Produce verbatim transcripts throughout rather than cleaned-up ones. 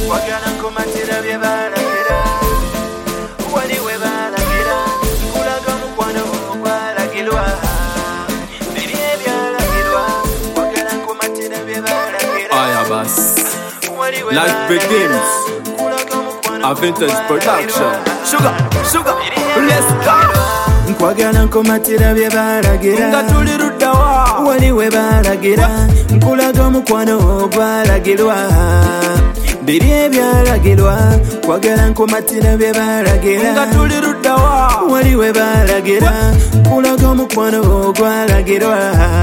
wagala nkumatira bye balagira wali we balagira nkulaga mukwano gwalagirwa biri ebyalagirwa wagala nkumatira bye balagira Aya bas Life begins A vintage production Sugar, sugar, let's go nkwagala nkumatira bye balagira nga tuli luddawa wali we balagira nkulaga mukwano gwalagirwa biri ebyalagirwa kwagala nkumatira bye balagira nga tuli luddawa wali we balagira nkulaga mukwano gwalagirwa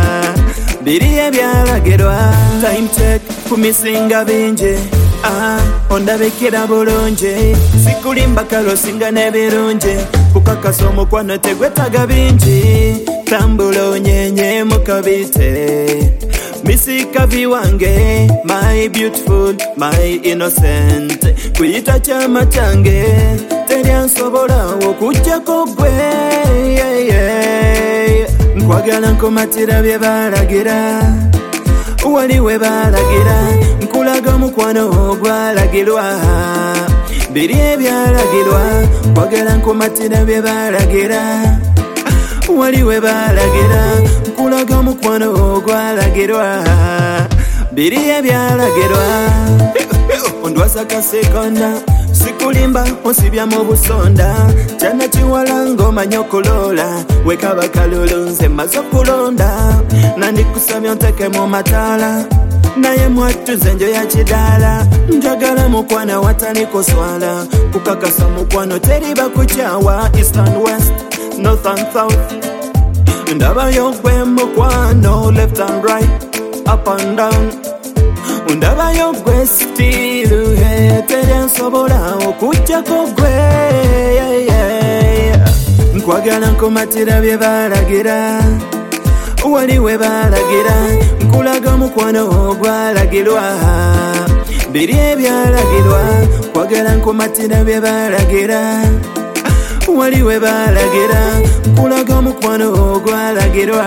biri ebyalagirwa time check kumisinga bingi ah, ondabikira bulungi sikulimba kalosinga n'ebirungi kukakasa omukwano tegwetaga bingi tambula onyenye mukabite misikavi wange my beautiful my innocent kuyita kyama kyange teryansobola okujjako gwe yeah, yeah. nkwagala nkumatira bye balagira wali we balagira nkulaga mukwano gwalagirwa biri ebyalagirwa kwagala nkumatira bye balagira wali we balagira nkulaga mukwano gwalagirwa biri ebyalagirwa ondwasa kasekona sikulimba osibya mu busonda kyana kiwala ng'omanya okulola wekaba kalulu nze maze okulonda nandikusabya onteke mu mataala naye mwattuze njo ya kidaala njagala mukwana watali kuswala kukakasa mukwano teriba kukyawa east and west north and south ndabayo gwe mukwano left and right up and down ndabayo gwe still he teryansobola okujjako gwe yeah, yeah. nkwagala nkumatira bye balagira wali we balagira nkulaga mukwano gwalagirwa biri ebyalagirwa kwagala nkumatira bye balagira wali we balagira nkulaga mukwano gwalagirwa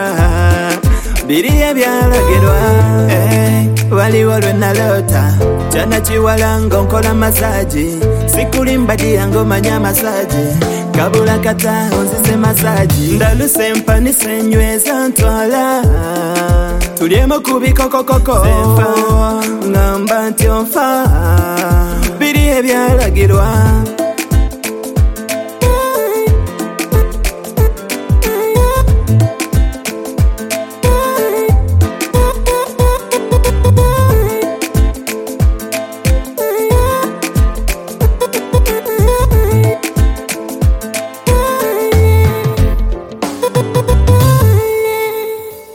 biri ebyalagirwa hey, waliwo lwe nalota kyana kiwala ng'onkola masaji sikulimba diyange omanya masaji kabula kata onzize masaji ndaluse empanisa enyweza ntwala tulyemu ku bikokokoko ngamba nti onfa biri ebyalagirwa